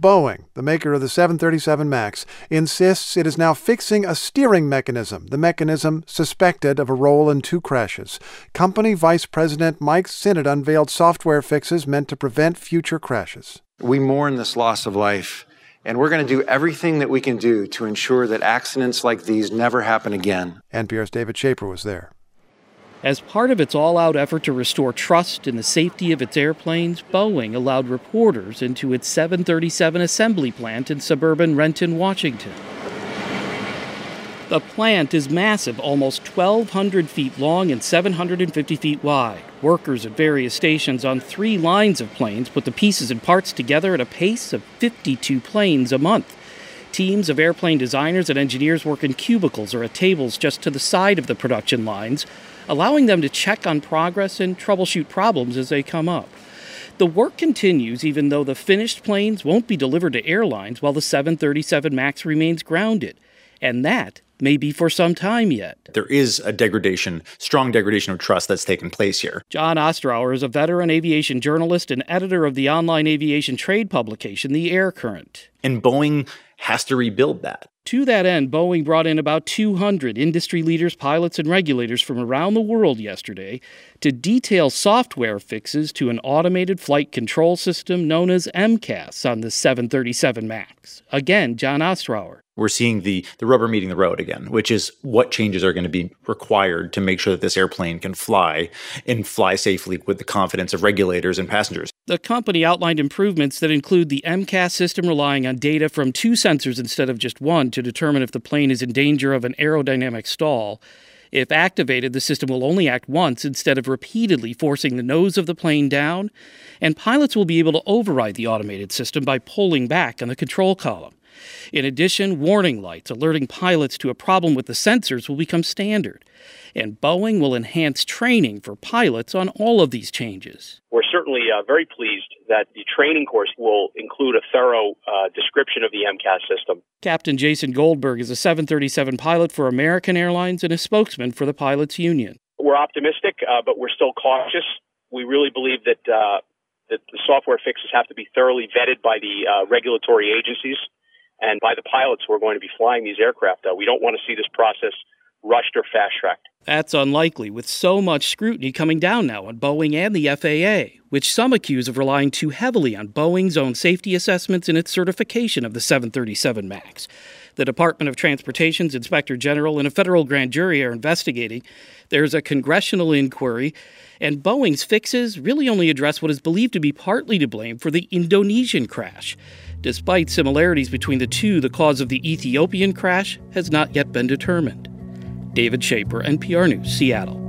Boeing, the maker of the 737 MAX, insists it is now fixing a steering mechanism, the mechanism suspected of a role in 2 crashes. Company Vice President Mike Sinnott unveiled software fixes meant to prevent future crashes. We mourn this loss of life, and we're going to do everything that we can do to ensure that accidents like these never happen again. NPR's David Schaper was there. As part of its all-out effort to restore trust in the safety of its airplanes, Boeing allowed reporters into its 737 assembly plant in suburban Renton, Washington. The plant is massive, almost 1,200 feet long and 750 feet wide. Workers at various stations on 3 lines of planes put the pieces and parts together at a pace of 52 planes a month. Teams of airplane designers and engineers work in cubicles or at tables just to the side of the production lines, allowing them to check on progress and troubleshoot problems as they come up. The work continues even though the finished planes won't be delivered to airlines while the 737 MAX remains grounded. And that may be for some time yet. There is a strong degradation of trust that's taken place here. John Ostrower is a veteran aviation journalist and editor of the online aviation trade publication, The Air Current. And Boeing has to rebuild that. To that end, Boeing brought in about 200 industry leaders, pilots, and regulators from around the world yesterday to detail software fixes to an automated flight control system known as MCAS on the 737 MAX. Again, John Ostrower. We're seeing the rubber meeting the road again, which is what changes are going to be required to make sure that this airplane can fly and fly safely with the confidence of regulators and passengers. The company outlined improvements that include the MCAS system relying on data from 2 sensors instead of just 1 to determine if the plane is in danger of an aerodynamic stall. If activated, the system will only act once instead of repeatedly forcing the nose of the plane down, and pilots will be able to override the automated system by pulling back on the control column. In addition, warning lights alerting pilots to a problem with the sensors will become standard, and Boeing will enhance training for pilots on all of these changes. We're certainly very pleased that the training course will include a thorough description of the MCAS system. Captain Jason Goldberg is a 737 pilot for American Airlines and a spokesman for the pilots' union. We're optimistic, but we're still cautious. We really believe that the software fixes have to be thoroughly vetted by the regulatory agencies and by the pilots who are going to be flying these aircraft. We don't want to see this process rushed or fast-tracked. That's unlikely, with so much scrutiny coming down now on Boeing and the FAA, which some accuse of relying too heavily on Boeing's own safety assessments in its certification of the 737 MAX. The Department of Transportation's Inspector General and a federal grand jury are investigating. There's a congressional inquiry, and Boeing's fixes really only address what is believed to be partly to blame for the Indonesian crash. Despite similarities between the two, the cause of the Ethiopian crash has not yet been determined. David Schaper, NPR News, Seattle.